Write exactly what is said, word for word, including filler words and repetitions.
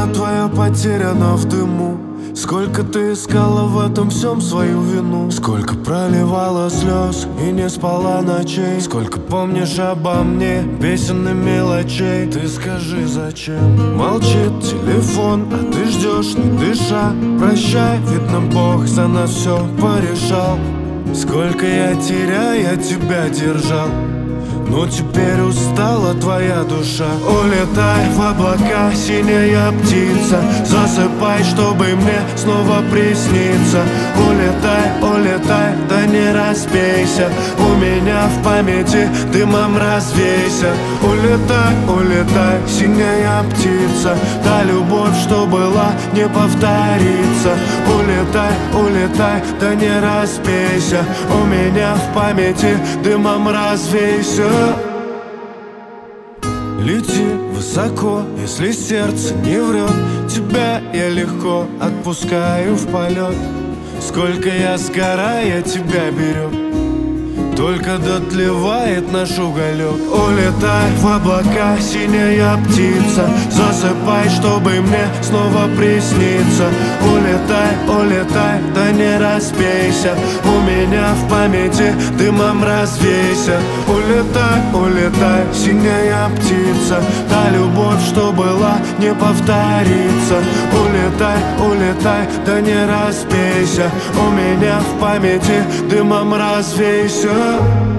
душа твоя потеряна в дыму. Сколько ты искала в этом всем свою вину, сколько проливала слез и не спала ночей, сколько помнишь обо мне песен и мелочей. Ты скажи, зачем молчит телефон, а ты ждешь, не дыша. Прощай, видно, Бог за нас все порешал. Сколько я теряя тебя держал, но теперь устала твоя душа. Улетай в облака, синяя птица, засыпай, чтобы мне снова присниться. Улетай, улетай, да не разбейся, у меня в памяти дымом развейся. Улетай, улетай, синяя птица, та любовь, что была, не повторится. Улетай, улетай, да не разбейся, у меня в памяти дымом развейся. Лети высоко, если сердце не врет, тебя я легко отпускаю в полет. Сколько я сгорая тебя берег, только дотлевает наш уголек. Улетай в облака, синяя птица, засыпай, чтобы мне снова присниться. Улетай, улетай, да не разбейся, у меня в памяти дымом развейся. Улетай, улетай, синяя птица, та любовь, что была, не повторится. Улетай, улетай, да не разбейся, у меня в памяти дымом развейся.